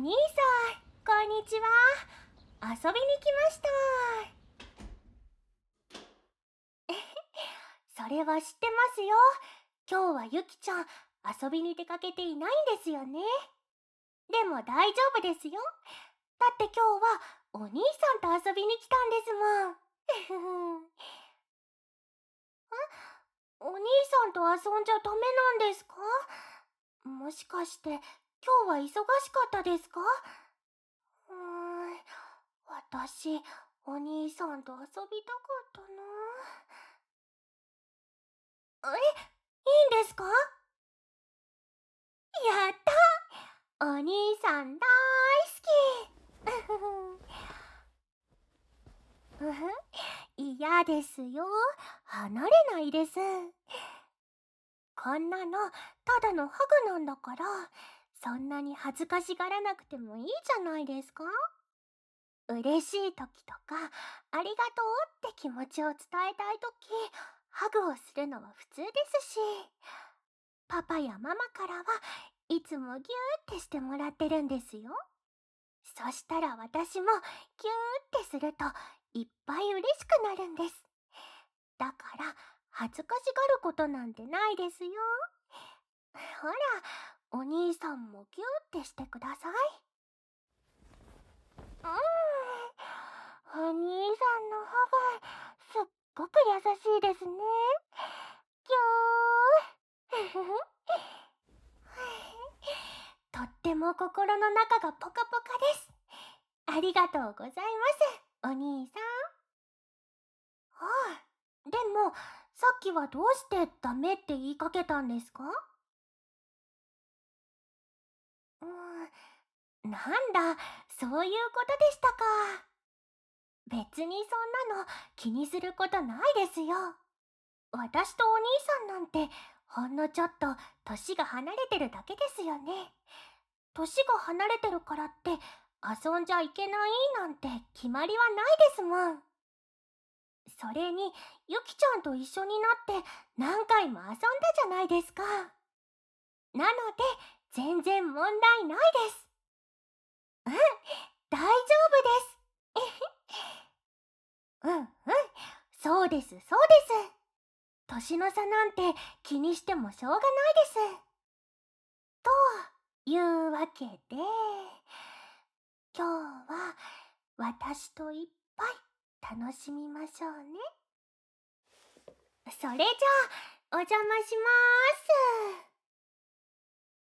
兄さん、こんにちは。遊びに来ました。それは知ってますよ。今日はゆきちゃん、遊びに出かけていないんですよね。でも大丈夫ですよ。だって今日はお兄さんと遊びに来たんですもん。お兄さんと遊んじゃダメなんですか？もしかして今日は忙しかったですか？私、お兄さんと遊びたかったな。いいんですか？やったお兄さん大好き。嫌ですよ。離れないです。こんなのただのハグなんだから、そんなに恥ずかしがらなくてもいいじゃないですか。嬉しい時とか、ありがとうって気持ちを伝えたい時、ハグをするのは普通ですし、パパやママからはいつもギューってしてもらってるんですよ。そしたら私もギューってするといっぱい嬉しくなるんです。だから恥ずかしがることなんてないですよ。ほら、お兄さんもギューってしてください。お兄さんのハグ、すっごく優しいですね。ぎゅー。とっても心の中がポカポカです。ありがとうございます、お兄さん。でも、さっきはどうしてダメって言いかけたんですか？なんだ、そういうことでしたか。別にそんなの気にすることないですよ。私とお兄さんなんてほんのちょっと年が離れてるだけですよね。年が離れてるからって遊んじゃいけないなんて決まりはないですもん。それにゆきちゃんと一緒になって何回も遊んだじゃないですか。なので全然問題ないです。大丈夫です。そうですそうです。年の差なんて気にしてもしょうがないです。というわけで、今日は私といっぱい楽しみましょうね。それじゃあ、お邪魔しまーす。